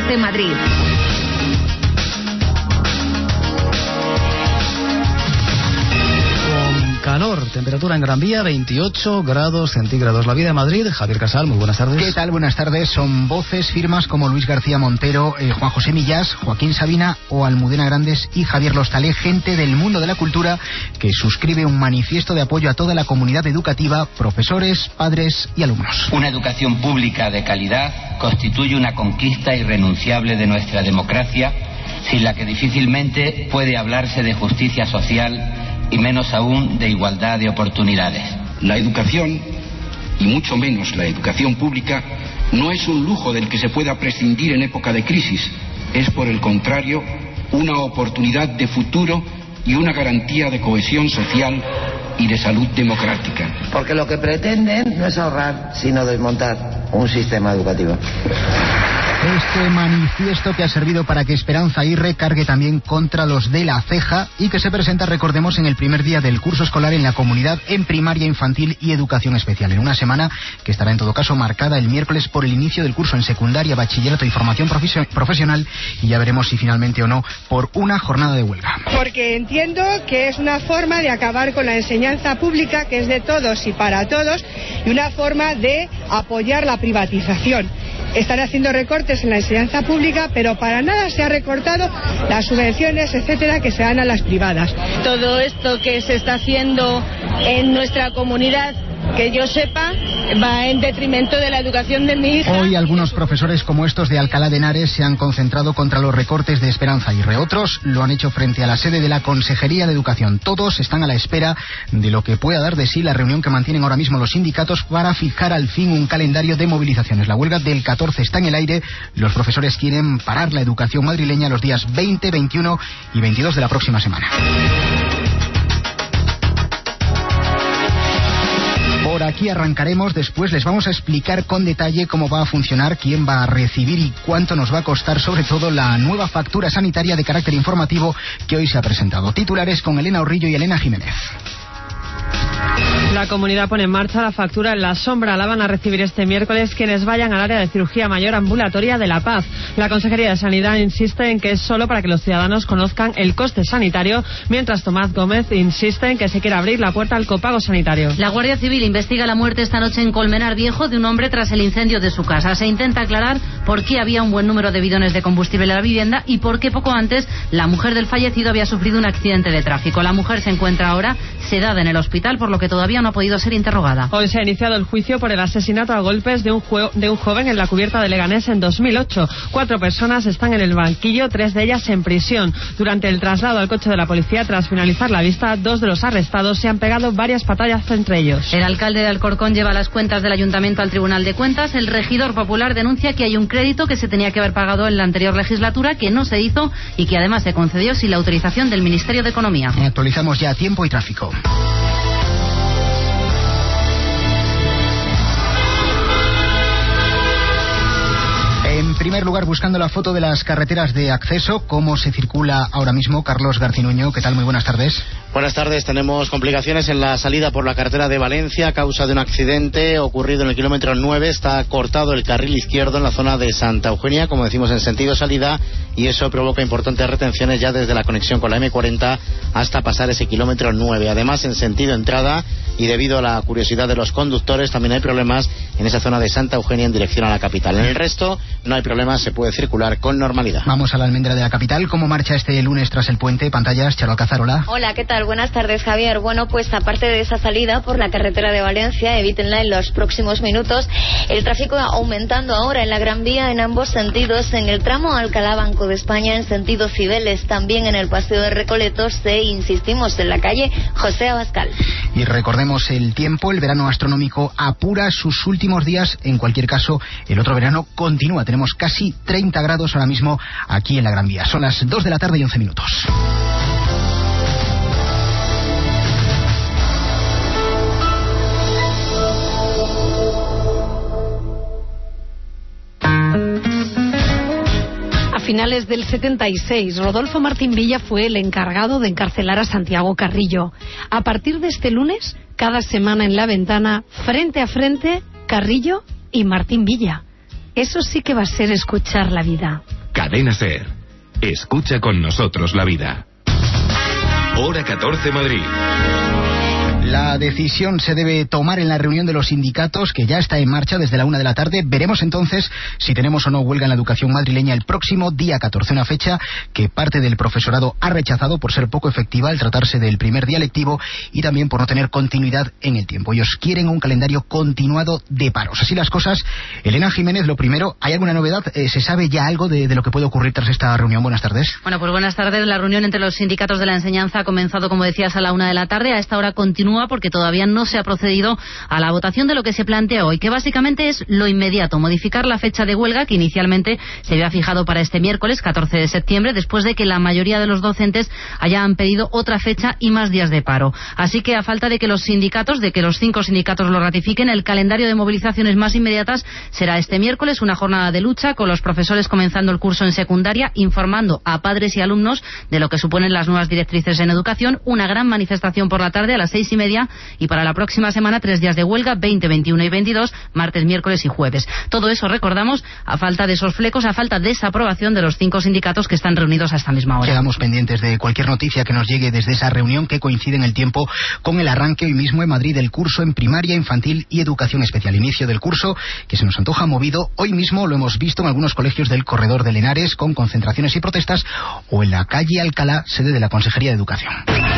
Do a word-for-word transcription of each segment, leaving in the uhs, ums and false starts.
Campos de Madrid. Calor, temperatura en Gran Vía, veintiocho grados centígrados. La vida de Madrid, Javier Casal, muy buenas tardes. ¿Qué tal? Buenas tardes. Son voces, firmas como Luis García Montero, eh, Juan José Millás, Joaquín Sabina o Almudena Grandes y Javier Lostalé, gente del mundo de la cultura que suscribe un manifiesto de apoyo a toda la comunidad educativa, profesores, padres y alumnos. Una educación pública de calidad constituye una conquista irrenunciable de nuestra democracia, sin la que difícilmente puede hablarse de justicia social y menos aún de igualdad de oportunidades. La educación, y mucho menos la educación pública, no es un lujo del que se pueda prescindir en época de crisis. Es, por el contrario, una oportunidad de futuro y una garantía de cohesión social y de salud democrática. Porque lo que pretenden no es ahorrar, sino desmontar un sistema educativo. Este manifiesto que ha servido para que Esperanza Aguirre cargue también contra los de la ceja y que se presenta, recordemos, en el primer día del curso escolar en la comunidad en primaria, infantil y educación especial, en una semana que estará en todo caso marcada el miércoles por el inicio del curso en secundaria, bachillerato y formación profesional, y ya veremos si finalmente o no por una jornada de huelga. Porque entiendo que es una forma de acabar con la enseñanza pública, que es de todos y para todos, y una forma de apoyar la privatización. Están haciendo recortes en la enseñanza pública, pero para nada se ha recortado las subvenciones, etcétera, que se dan a las privadas. Todo esto que se está haciendo en nuestra comunidad, que yo sepa, va en detrimento de la educación de mi hija. Hoy algunos profesores como estos de Alcalá de Henares se han concentrado contra los recortes de Esperanza Aguirre. Otros lo han hecho frente a la sede de la Consejería de Educación. Todos están a la espera de lo que pueda dar de sí la reunión que mantienen ahora mismo los sindicatos para fijar al fin un calendario de movilizaciones. La huelga del catorce está en el aire. Los profesores quieren parar la educación madrileña los días veinte, veintiuno y veintidós de la próxima semana. Por aquí arrancaremos, después les vamos a explicar con detalle cómo va a funcionar, quién va a recibir y cuánto nos va a costar, sobre todo la nueva factura sanitaria de carácter informativo que hoy se ha presentado. Titulares con Elena Orrillo y Elena Jiménez. La comunidad pone en marcha la factura en la sombra. La van a recibir este miércoles quienes vayan al área de cirugía mayor ambulatoria de La Paz. La Consejería de Sanidad insiste en que es solo para que los ciudadanos conozcan el coste sanitario, mientras Tomás Gómez insiste en que se quiere abrir la puerta al copago sanitario. La Guardia Civil investiga la muerte esta noche en Colmenar Viejo de un hombre tras el incendio de su casa. Se intenta aclarar por qué había un buen número de bidones de combustible en la vivienda y por qué poco antes la mujer del fallecido había sufrido un accidente de tráfico. La mujer se encuentra ahora sedada en el hospital, por lo que todavía no ha podido ser interrogada. Hoy se ha iniciado el juicio por el asesinato a golpes de un, jue- de un joven en la cubierta de Leganés en dos mil ocho. Cuatro personas están en el banquillo, tres de ellas en prisión. Durante el traslado al coche de la policía, tras finalizar la vista, dos de los arrestados se han pegado varias batallas entre ellos. El alcalde de Alcorcón lleva las cuentas del ayuntamiento al Tribunal de Cuentas. El regidor popular denuncia que hay un crédito que se tenía que haber pagado en la anterior legislatura, que no se hizo y que además se concedió sin la autorización del Ministerio de Economía. Actualizamos ya tiempo y tráfico. En primer lugar, buscando la foto de las carreteras de acceso, cómo se circula ahora mismo. Carlos Garcinuño, ¿qué tal? Muy buenas tardes. Buenas tardes. Tenemos complicaciones en la salida por la carretera de Valencia a causa de un accidente ocurrido en el kilómetro nueve. Está cortado el carril izquierdo en la zona de Santa Eugenia, como decimos, en sentido salida, y eso provoca importantes retenciones ya desde la conexión con la eme cuarenta hasta pasar ese kilómetro nueve. Además, en sentido entrada, y debido a la curiosidad de los conductores, también hay problemas en esa zona de Santa Eugenia en dirección a la capital. En el resto no hay problemas, se puede circular con normalidad. Vamos a la almendra de la capital. ¿Cómo marcha este lunes tras el puente? Pantallas, Charo Alcázar, hola. Hola, ¿qué tal? Buenas tardes, Javier. Bueno, pues aparte de esa salida por la carretera de Valencia, evítenla en los próximos minutos. El tráfico aumentando ahora en la Gran Vía en ambos sentidos, en el tramo Alcalá-Banco de España en sentido Cibeles, también en el Paseo de Recoletos e insistimos en la calle José Abascal. Y recordemos el tiempo, el verano astronómico apura sus últimos días. En cualquier caso, el otro verano continúa. Tenemos casi treinta grados ahora mismo aquí en la Gran Vía. Son las dos de la tarde y once minutos. A finales del setenta y seis, Rodolfo Martín Villa fue el encargado de encarcelar a Santiago Carrillo. A partir de este lunes, cada semana en La Ventana, frente a frente, Carrillo y Martín Villa. Eso sí que va a ser escuchar la vida. Cadena SER. Escucha con nosotros la vida. Hora catorce Madrid. La decisión se debe tomar en la reunión de los sindicatos, que ya está en marcha desde la una de la tarde. Veremos entonces si tenemos o no huelga en la educación madrileña el próximo día catorce, una fecha que parte del profesorado ha rechazado por ser poco efectiva al tratarse del primer día lectivo y también por no tener continuidad en el tiempo. Ellos quieren un calendario continuado de paros. Así las cosas. Elena Jiménez, lo primero, ¿hay alguna novedad? Eh, ¿Se sabe ya algo de, de lo que puede ocurrir tras esta reunión? Buenas tardes. Bueno, pues buenas tardes. La reunión entre los sindicatos de la enseñanza ha comenzado, como decías, a la una de la tarde. A esta hora continúa porque todavía no se ha procedido a la votación de lo que se plantea hoy, que básicamente es lo inmediato, modificar la fecha de huelga que inicialmente se había fijado para este miércoles catorce de septiembre, después de que la mayoría de los docentes hayan pedido otra fecha y más días de paro. Así que, a falta de que los sindicatos, de que los cinco sindicatos lo ratifiquen, el calendario de movilizaciones más inmediatas será este miércoles, una jornada de lucha con los profesores comenzando el curso en secundaria, informando a padres y alumnos de lo que suponen las nuevas directrices en educación, una gran manifestación por la tarde a las seis y media, y para la próxima semana tres días de huelga, veinte, veintiuno y veintidós, martes, miércoles y jueves. Todo eso, recordamos, a falta de esos flecos, a falta de esa aprobación de los cinco sindicatos que están reunidos a esta misma hora. Quedamos pendientes de cualquier noticia que nos llegue desde esa reunión, que coincide en el tiempo con el arranque hoy mismo en Madrid del curso en primaria, infantil y educación especial. Inicio del curso que se nos antoja movido. Hoy mismo lo hemos visto en algunos colegios del corredor de Henares, con concentraciones y protestas, o en la calle Alcalá, sede de la Consejería de Educación.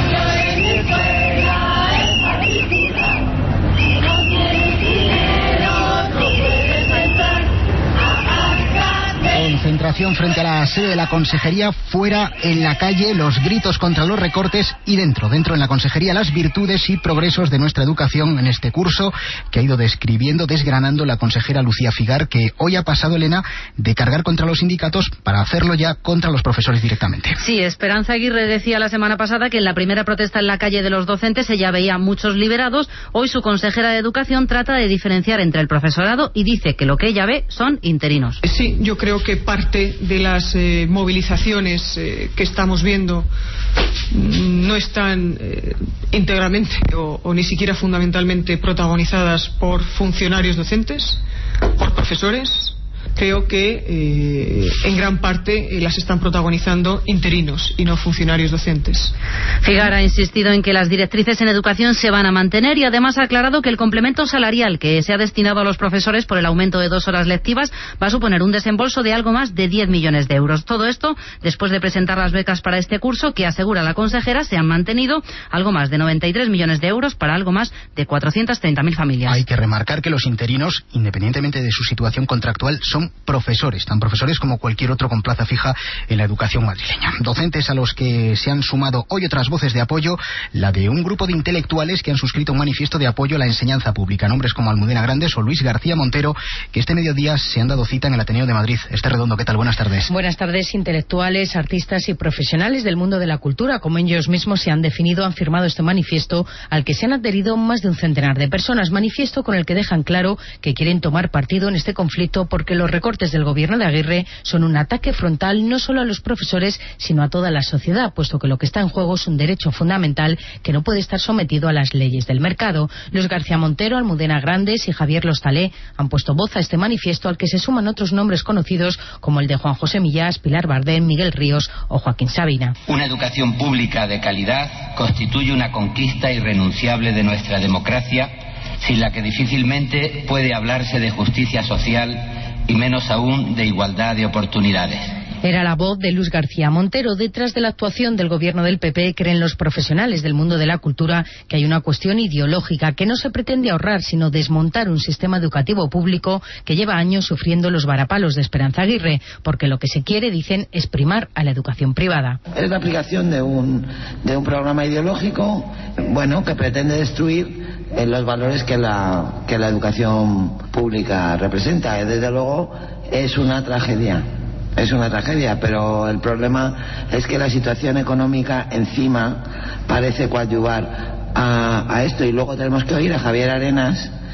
Concentración frente a la sede de la consejería, fuera en la calle los gritos contra los recortes, y dentro, dentro en la consejería, las virtudes y progresos de nuestra educación en este curso que ha ido describiendo, desgranando la consejera Lucía Figar, que hoy ha pasado, Elena, de cargar contra los sindicatos para hacerlo ya contra los profesores directamente. Sí, Esperanza Aguirre decía la semana pasada que en la primera protesta en la calle de los docentes ella veía muchos liberados. Hoy su consejera de educación trata de diferenciar entre el profesorado y dice que lo que ella ve son interinos. Sí, yo creo que parte de las eh, movilizaciones eh, que estamos viendo no están eh, íntegramente o, o ni siquiera fundamentalmente protagonizadas por funcionarios docentes, por profesores. Creo que eh, en gran parte eh, las están protagonizando interinos y no funcionarios docentes. Figar ha insistido en que las directrices en educación se van a mantener y además ha aclarado que el complemento salarial que se ha destinado a los profesores por el aumento de dos horas lectivas va a suponer un desembolso de algo más de diez millones de euros. Todo esto después de presentar las becas para este curso, que asegura la consejera se han mantenido, algo más de noventa y tres millones de euros para algo más de cuatrocientas treinta mil familias. Hay que remarcar que los interinos, independientemente de su situación contractual, son profesores, tan profesores como cualquier otro con plaza fija en la educación madrileña. Docentes a los que se han sumado hoy otras voces de apoyo, la de un grupo de intelectuales que han suscrito un manifiesto de apoyo a la enseñanza pública, nombres como Almudena Grandes o Luis García Montero, que este mediodía se han dado cita en el Ateneo de Madrid. Este Redondo, ¿qué tal? Buenas tardes. Buenas tardes. Intelectuales, artistas y profesionales del mundo de la cultura, como ellos mismos se han definido, han firmado este manifiesto al que se han adherido más de un centenar de personas. Manifiesto con el que dejan claro que quieren tomar partido en este conflicto porque los recortes del gobierno de Aguirre son un ataque frontal no solo a los profesores, sino a toda la sociedad, puesto que lo que está en juego es un derecho fundamental que no puede estar sometido a las leyes del mercado. Luis García Montero, Almudena Grandes y Javier Lostalé han puesto voz a este manifiesto, al que se suman otros nombres conocidos como el de Juan José Millás, Pilar Bardén, Miguel Ríos o Joaquín Sabina. Una educación pública de calidad constituye una conquista irrenunciable de nuestra democracia, sin la que difícilmente puede hablarse de justicia social y menos aún de igualdad de oportunidades. Era la voz de Luis García Montero. Detrás de la actuación del gobierno del P P creen los profesionales del mundo de la cultura que hay una cuestión ideológica, que no se pretende ahorrar, sino desmontar un sistema educativo público que lleva años sufriendo los varapalos de Esperanza Aguirre, porque lo que se quiere, dicen, es primar a la educación privada. Es la aplicación de un, de un programa ideológico, bueno, que pretende destruir eh, los valores que la, que la educación pública representa. Desde luego es una tragedia. Es una tragedia, pero el problema es que la situación económica encima parece coadyuvar a, a esto, y luego tenemos que oír a Javier Arenas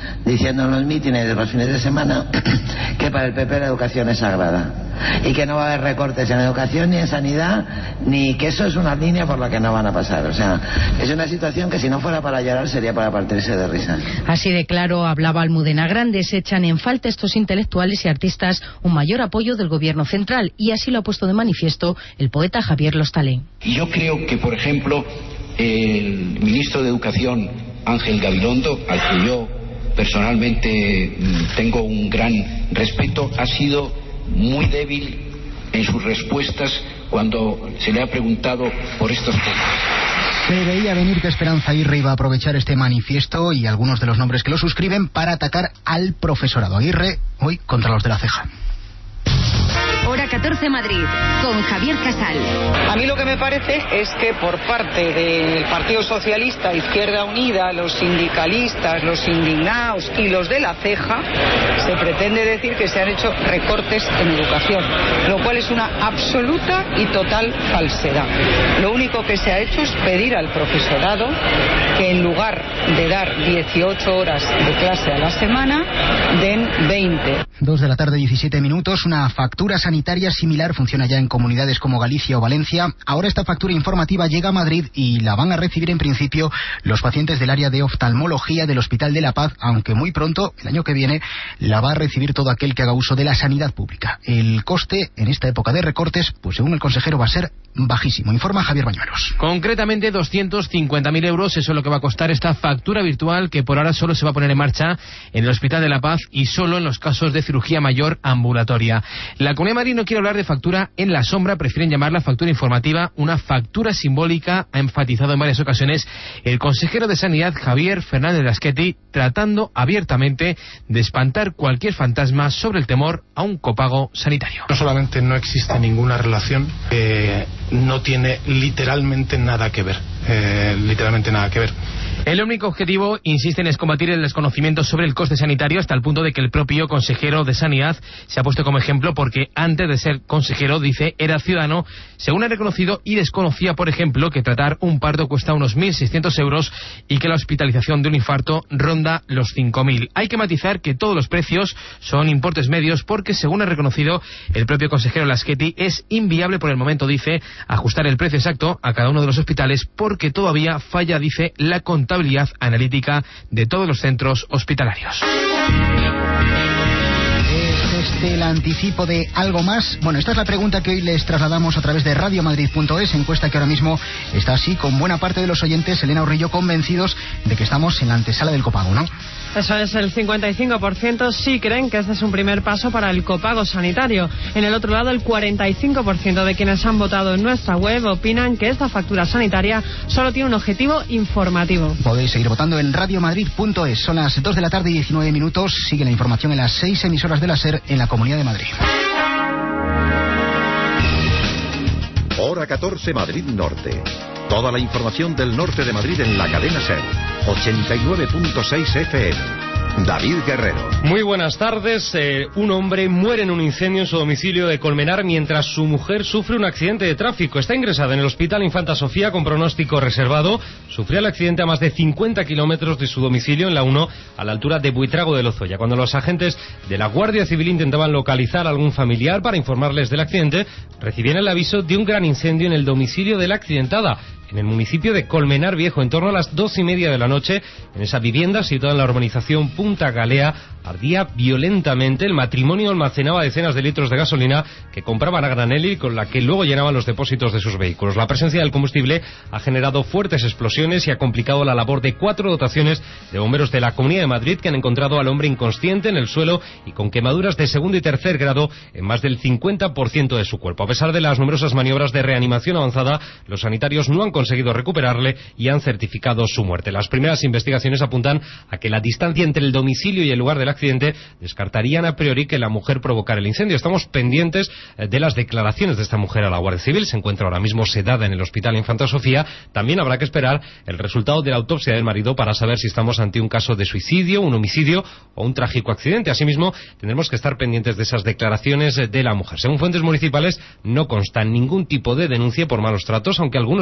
diciendo en los mítines de los fines de semana que para el P P la educación es sagrada y que no va a haber recortes en educación ni en sanidad, ni que eso es una línea por la que no van a pasar. O sea, es una situación que si no fuera para llorar sería para partirse de risa. Así de claro hablaba Almudena Grandes. Echan en falta estos intelectuales y artistas un mayor apoyo del gobierno central, y así lo ha puesto de manifiesto el poeta Javier Lostalé. Y yo creo que, por ejemplo, el ministro de Educación, Ángel Gabilondo, al que yo personalmente tengo un gran respeto, ha sido muy débil en sus respuestas cuando se le ha preguntado por estos temas. Se veía venir que Esperanza Aguirre iba a aprovechar este manifiesto y algunos de los nombres que lo suscriben para atacar al profesorado. Aguirre hoy contra los de la ceja. Hora catorce Madrid, con Javier Casal. A mí lo que me parece es que por parte del Partido Socialista, Izquierda Unida, los sindicalistas, los indignados y los de la ceja, se pretende decir que se han hecho recortes en educación, lo cual es una absoluta y total falsedad. Lo único que se ha hecho es pedir al profesorado que en lugar de dar dieciocho horas de clase a la semana, den veinte. Dos de la tarde, diecisiete minutos. Una factura sanitaria similar funciona ya en comunidades como Galicia o Valencia. Ahora esta factura informativa llega a Madrid y la van a recibir en principio los pacientes del área de oftalmología del Hospital de la Paz, aunque muy pronto, el año que viene, la va a recibir todo aquel que haga uso de la sanidad pública. El coste en esta época de recortes, pues según el consejero, va a ser bajísimo. Informa Javier Bañuelos. Concretamente doscientos cincuenta mil euros, eso es lo que va a costar esta factura virtual, que por ahora solo se va a poner en marcha en el Hospital de la Paz y solo en los casos de cirugía mayor ambulatoria. La Comunidad de Madrid no quiere hablar de factura en la sombra, prefieren llamarla factura informativa, una factura simbólica, ha enfatizado en varias ocasiones el consejero de Sanidad, Javier Fernández Lasqueti, tratando abiertamente de espantar cualquier fantasma sobre el temor a un copago sanitario. No solamente no existe ninguna relación, eh, no tiene literalmente nada que ver, eh, literalmente nada que ver. El único objetivo, insisten, es combatir el desconocimiento sobre el coste sanitario, hasta el punto de que el propio consejero de Sanidad se ha puesto como ejemplo porque antes de ser consejero, dice, era ciudadano, según ha reconocido, y desconocía, por ejemplo, que tratar un parto cuesta unos mil seiscientos euros y que la hospitalización de un infarto ronda los cinco mil. Hay que matizar que todos los precios son importes medios porque, según ha reconocido el propio consejero Lasqueti, es inviable por el momento, dice, ajustar el precio exacto a cada uno de los hospitales porque todavía falla, dice, la contabilidad analítica de todos los centros hospitalarios. ¿Es este el anticipo de algo más? Bueno, esta es la pregunta que hoy les trasladamos a través de radio madrid punto es, encuesta que ahora mismo está así con buena parte de los oyentes, Elena Urrillo, convencidos de que estamos en la antesala del copago, ¿no? Eso es, el cincuenta y cinco por ciento sí creen que este es un primer paso para el copago sanitario. En el otro lado, el cuarenta y cinco por ciento de quienes han votado en nuestra web opinan que esta factura sanitaria solo tiene un objetivo informativo. Podéis seguir votando en radio madrid punto es. Son las dos de la tarde y diecinueve minutos. Sigue la información en las seis emisoras de la SER en la Comunidad de Madrid. Hora catorce Madrid Norte. Toda la información del norte de Madrid en la cadena SER. ochenta y nueve punto seis F M. David Guerrero. Muy buenas tardes. Eh, un hombre muere en un incendio en su domicilio de Colmenar mientras su mujer sufre un accidente de tráfico. Está ingresada en el Hospital Infanta Sofía con pronóstico reservado. Sufrió el accidente a más de cincuenta kilómetros de su domicilio en la uno, a la altura de Buitrago de Lozoya. Cuando los agentes de la Guardia Civil intentaban localizar a algún familiar para informarles del accidente, recibieron el aviso de un gran incendio en el domicilio de la accidentada, en el municipio de Colmenar Viejo, en torno a las dos y media de la noche. En esa vivienda, situada en la urbanización Punta Galea, ardía violentamente. El matrimonio almacenaba decenas de litros de gasolina que compraban a granel y con la que luego llenaban los depósitos de sus vehículos. La presencia del combustible ha generado fuertes explosiones y ha complicado la labor de cuatro dotaciones de bomberos de la Comunidad de Madrid, que han encontrado al hombre inconsciente en el suelo y con quemaduras de segundo y tercer grado en más del cincuenta por ciento de su cuerpo. A pesar de las numerosas maniobras de reanimación avanzada, los sanitarios no han conseguido recuperarle y han certificado su muerte. Las primeras investigaciones apuntan a que la distancia entre el domicilio y el lugar del accidente descartarían a priori que la mujer provocara el incendio. Estamos pendientes de las declaraciones de esta mujer a la Guardia Civil. Se encuentra ahora mismo sedada en el Hospital Infanta Sofía. También habrá que esperar el resultado de la autopsia del marido para saber si estamos ante un caso de suicidio, un homicidio o un trágico accidente. Asimismo, tendremos que estar pendientes de esas declaraciones de la mujer. Según fuentes municipales, no consta ningún tipo de denuncia por malos tratos, aunque algunos vecinos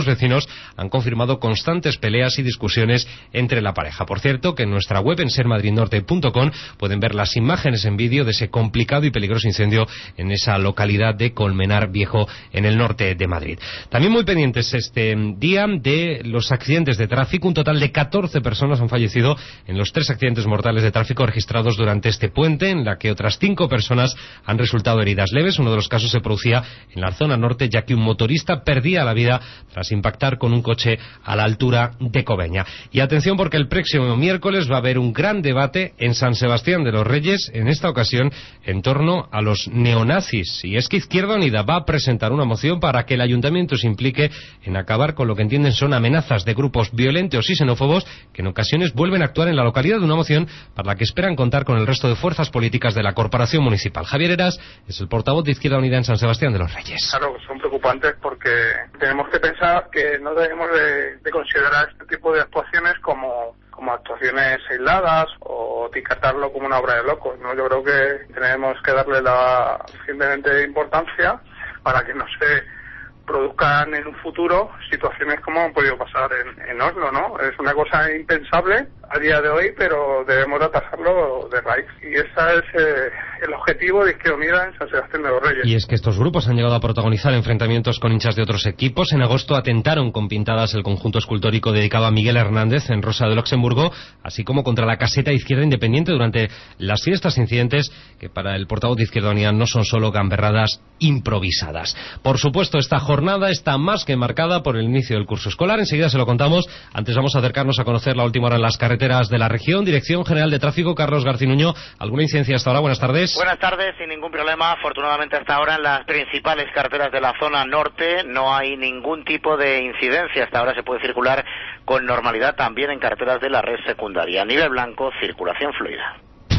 han confirmado constantes peleas y discusiones entre la pareja. Por cierto, que en nuestra web, en ser madrid norte punto com, pueden ver las imágenes en vídeo de ese complicado y peligroso incendio en esa localidad de Colmenar Viejo, en el norte de Madrid. También muy pendientes este día de los accidentes de tráfico. Un total de catorce personas han fallecido en los tres accidentes mortales de tráfico registrados durante este puente, en la que otras cinco personas han resultado heridas leves. Uno de los casos se producía en la zona norte, ya que un motorista perdía la vida tras impactar con un coche a la altura de Cobeña. Y atención, porque el próximo miércoles va a haber un gran debate en San Sebastián de los Reyes, en esta ocasión en torno a los neonazis. Y es que Izquierda Unida va a presentar una moción para que el ayuntamiento se implique en acabar con lo que entienden son amenazas de grupos violentos y xenófobos que en ocasiones vuelven a actuar en la localidad. Una moción para la que esperan contar con el resto de fuerzas políticas de la corporación municipal. Javier Heras es el portavoz de Izquierda Unida en San Sebastián de los Reyes. Claro, son preocupantes porque tenemos que pensar que no debemos de, de considerar este tipo de actuaciones como como actuaciones aisladas o etiquetarlo como una obra de locos, ¿no? Yo creo que tenemos que darle la suficientemente importancia para que no se produzcan en un futuro situaciones como han podido pasar en, en Oslo, ¿no? Es una cosa impensable a día de hoy, pero debemos atajarlo de raíz. Y ese es eh, el objetivo de Izquierda Unida en San Sebastián de los Reyes. Y es que estos grupos han llegado a protagonizar enfrentamientos con hinchas de otros equipos. En agosto atentaron con pintadas el conjunto escultórico dedicado a Miguel Hernández en Rosa de Luxemburgo, así como contra la caseta Izquierda Independiente durante las fiestas. Incidentes que para el portavoz de Izquierda Unida no son solo gamberradas improvisadas. Por supuesto, esta jornada está más que marcada por el inicio del curso escolar. Enseguida se lo contamos. Antes vamos a acercarnos a conocer la última hora en las carreteras de la región. Dirección General de Tráfico, Carlos Garcinuño. ¿Alguna incidencia hasta ahora? Buenas tardes. Buenas tardes, sin ningún problema. Afortunadamente hasta ahora en las principales carreteras de la zona norte no hay ningún tipo de incidencia. Hasta ahora se puede circular con normalidad también en carreteras de la red secundaria. A nivel blanco, circulación fluida.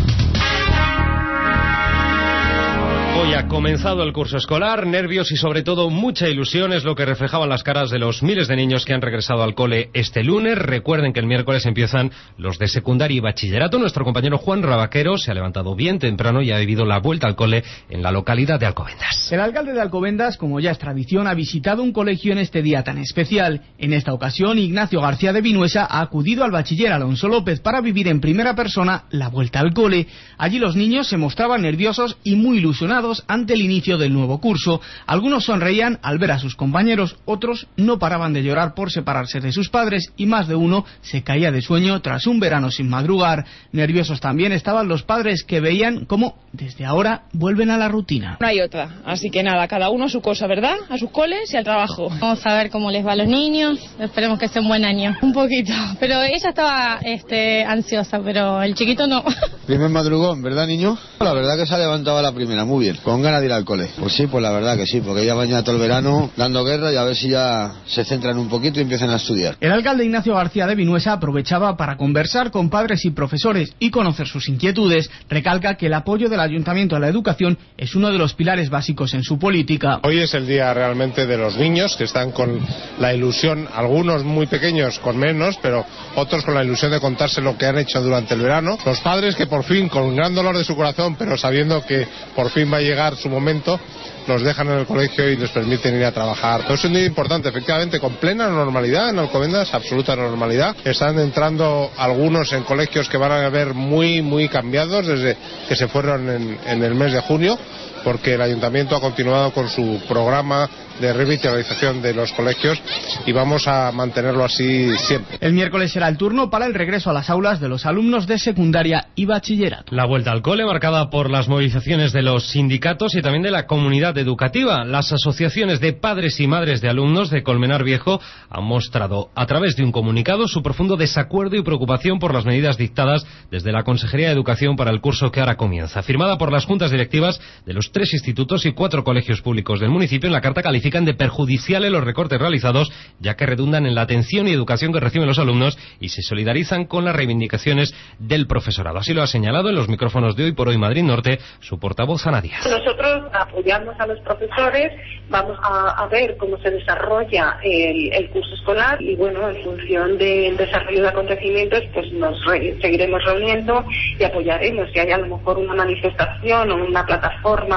Hoy ha comenzado el curso escolar, nervios y sobre todo mucha ilusión es lo que reflejaban las caras de los miles de niños que han regresado al cole este lunes. Recuerden que el miércoles empiezan los de secundaria y bachillerato. Nuestro compañero Juan Rabaquero se ha levantado bien temprano y ha vivido la vuelta al cole en la localidad de Alcobendas. El alcalde de Alcobendas, como ya es tradición, ha visitado un colegio en este día tan especial. En esta ocasión, Ignacio García de Vinuesa ha acudido al bachiller Alonso López para vivir en primera persona la vuelta al cole. Allí los niños se mostraban nerviosos y muy ilusionados ante el inicio del nuevo curso. Algunos sonreían al ver a sus compañeros, otros no paraban de llorar por separarse de sus padres y más de uno se caía de sueño tras un verano sin madrugar. Nerviosos también estaban los padres que veían cómo desde ahora vuelven a la rutina. No hay otra, así que nada, cada uno su cosa, ¿verdad? A sus coles y al trabajo. Vamos a ver cómo les va a los niños, esperemos que sea un buen año. Un poquito, pero ella estaba este, ansiosa, pero el chiquito no. Primer madrugón, ¿verdad, niño? La verdad que se ha levantado a la primera, muy bien, con ganas de ir al cole. Pues sí, pues la verdad que sí, porque ya baña todo el verano dando guerra y a ver si ya se centran un poquito y empiezan a estudiar. El alcalde Ignacio García de Vinuesa aprovechaba para conversar con padres y profesores y conocer sus inquietudes. Recalca que el apoyo del ayuntamiento a la educación es uno de los pilares básicos en su política. Hoy es el día realmente de los niños que están con la ilusión, algunos muy pequeños con menos, pero otros con la ilusión de contarse lo que han hecho durante el verano. Los padres que por fin, con un gran dolor de su corazón, pero sabiendo que por fin va a llegar su momento, los dejan en el colegio y les permiten ir a trabajar. Es un día importante, efectivamente, con plena normalidad en Alcobendas, absoluta normalidad. Están entrando algunos en colegios que van a ver muy, muy cambiados desde que se fueron en, en el mes de junio, porque el ayuntamiento ha continuado con su programa de revitalización de los colegios y vamos a mantenerlo así siempre. El miércoles será el turno para el regreso a las aulas de los alumnos de secundaria y bachillerato. La vuelta al cole marcada por las movilizaciones de los sindicatos y también de la comunidad educativa. Las asociaciones de padres y madres de alumnos de Colmenar Viejo han mostrado a través de un comunicado su profundo desacuerdo y preocupación por las medidas dictadas desde la Consejería de Educación para el curso que ahora comienza. Firmada por las juntas directivas de los tres institutos y cuatro colegios públicos del municipio, en la carta califican de perjudiciales los recortes realizados, ya que redundan en la atención y educación que reciben los alumnos y se solidarizan con las reivindicaciones del profesorado. Así lo ha señalado en los micrófonos de Hoy por Hoy Madrid Norte su portavoz Ana Díaz. Nosotros apoyamos a los profesores, vamos a, a ver cómo se desarrolla el, el curso escolar y bueno, en función del desarrollo de acontecimientos pues nos re, seguiremos reuniendo y apoyaremos. Si hay a lo mejor una manifestación o una plataforma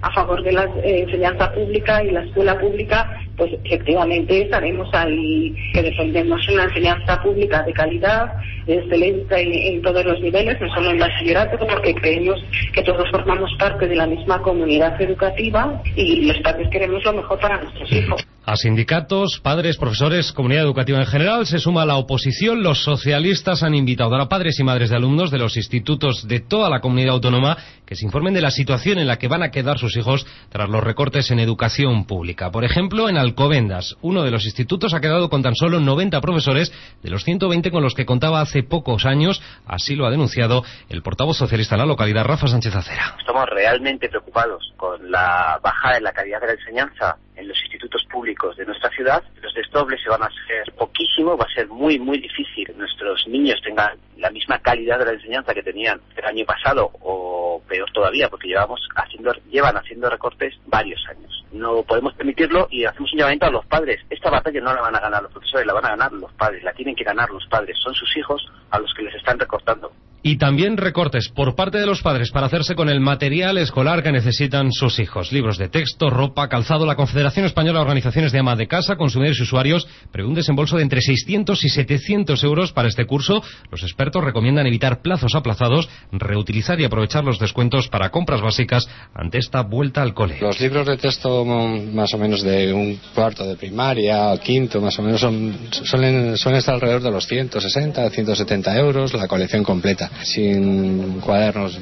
a favor de la eh, enseñanza pública y la escuela pública, pues efectivamente estaremos ahí, que defendemos una enseñanza pública de calidad, de excelencia en, en todos los niveles, no solo en bachillerato, porque creemos que todos formamos parte de la misma comunidad educativa y los padres queremos lo mejor para nuestros hijos. A sindicatos, padres, profesores, comunidad educativa en general, se suma la oposición. Los socialistas han invitado a padres y madres de alumnos de los institutos de toda la comunidad autónoma que se informen de la situación en la que van a quedar sus hijos tras los recortes en educación pública. Por ejemplo, en Alcobendas, uno de los institutos ha quedado con tan solo noventa profesores de los ciento veinte con los que contaba hace pocos años. Así lo ha denunciado el portavoz socialista en la localidad, Rafa Sánchez Acera. Estamos realmente preocupados con la bajada en la calidad de la enseñanza en los institutos públicos de nuestra ciudad. Los desdobles se van a hacer poquísimo, va a ser muy, muy difícil que nuestros niños tengan la misma calidad de la enseñanza que tenían el año pasado, o peor todavía, porque llevamos haciendo, llevan haciendo recortes varios años. No podemos permitirlo y hacemos un llamamiento a los padres. Esta batalla no la van a ganar los profesores, la van a ganar los padres, la tienen que ganar los padres. Son sus hijos a los que les están recortando. Y también recortes por parte de los padres para hacerse con el material escolar que necesitan sus hijos. Libros de texto, ropa, calzado. La Confederación Española de Organizaciones de Ama de Casa, Consumidores y Usuarios prevé un desembolso de entre seiscientos y setecientos euros para este curso. Los expertos recomiendan evitar plazos aplazados, reutilizar y aprovechar los descuentos para compras básicas ante esta vuelta al cole. Los libros de texto más o menos de un cuarto de primaria, quinto, más o menos son, suelen, suelen estar alrededor de los ciento sesenta, ciento setenta euros, la colección completa. Sin cuadernos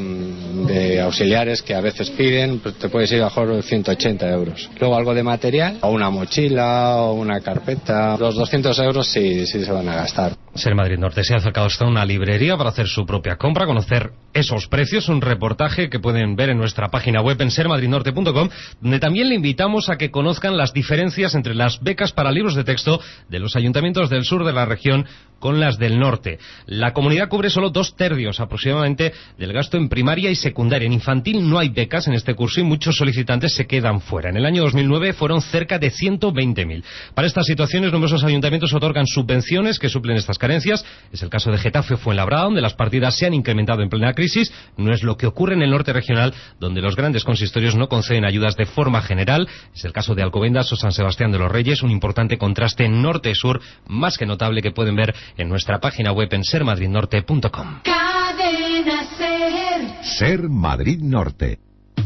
de auxiliares que a veces piden, te puedes ir a mejor ciento ochenta euros. Luego algo de material, o una mochila, o una carpeta. Los doscientos euros sí, sí se van a gastar. Ser Madrid Norte se ha acercado hasta una librería para hacer su propia compra, conocer esos precios. Un reportaje que pueden ver en nuestra página web en ser madrid norte punto com, donde también le invitamos a que conozcan las diferencias entre las becas para libros de texto de los ayuntamientos del sur de la región con las del norte. La comunidad cubre solo dos tercios aproximadamente del gasto en primaria y secundaria. En infantil no hay becas en este curso y muchos solicitantes se quedan fuera. En el año dos mil nueve fueron cerca de ciento veinte mil. Para estas situaciones, numerosos ayuntamientos otorgan subvenciones que suplen estas carencias. Es el caso de Getafe o Fuenlabrada, donde las partidas se han incrementado en plena crisis. No es lo que ocurre en el norte regional, donde los grandes consistorios no conceden ayudas de forma general. Es el caso de Alcobendas o San Sebastián de los Reyes, un importante contraste norte-sur más que notable que pueden ver en nuestra página web en ser madrid norte punto com. Cadena Ser. Ser Madrid Norte.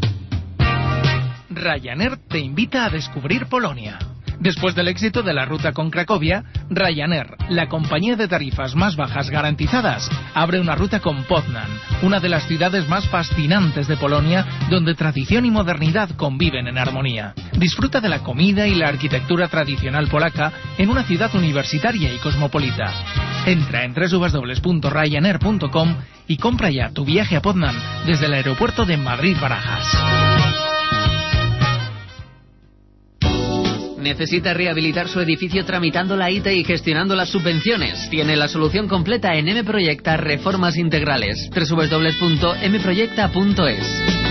Ryanair te invita a descubrir Polonia. Después del éxito de la ruta con Cracovia, Ryanair, la compañía de tarifas más bajas garantizadas, abre una ruta con Poznań, una de las ciudades más fascinantes de Polonia, donde tradición y modernidad conviven en armonía. Disfruta de la comida y la arquitectura tradicional polaca en una ciudad universitaria y cosmopolita. Entra en doble u doble u doble u punto ryanair punto com y compra ya tu viaje a Poznań desde el aeropuerto de Madrid-Barajas. ¿Necesita rehabilitar su edificio tramitando la I T E y gestionando las subvenciones? Tiene la solución completa en M Proyecta Reformas Integrales. doble u doble u doble u punto m proyecta punto es.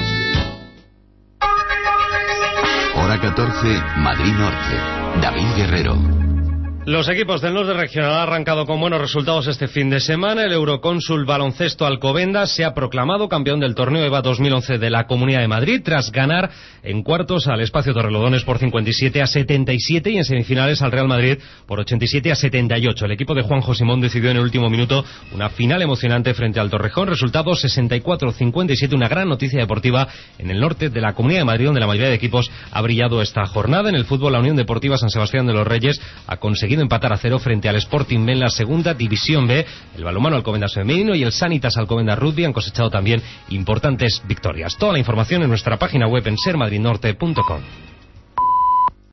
Hora catorce, Madrid Norte. David Guerrero. Los equipos del norte regional han arrancado con buenos resultados este fin de semana. El Eurocónsul Baloncesto Alcobendas se ha proclamado campeón del torneo EVA dos mil once de la Comunidad de Madrid tras ganar en cuartos al Espacio Torrelodones por cincuenta y siete a setenta y siete y en semifinales al Real Madrid por ochenta y siete a setenta y ocho. El equipo de Juanjo Simón decidió en el último minuto una final emocionante frente al Torrejón. Resultado sesenta y cuatro a cincuenta y siete, una gran noticia deportiva en el norte de la Comunidad de Madrid, donde la mayoría de equipos ha brillado esta jornada. En el fútbol, la Unión Deportiva San Sebastián de los Reyes ha conseguido empatar a cero frente al Sporting B en la segunda división B. El balonmano Alcobendas femenino y el Sanitas Alcobendas Rugby han cosechado también importantes victorias. Toda la información en nuestra página web en ser madrid norte punto com.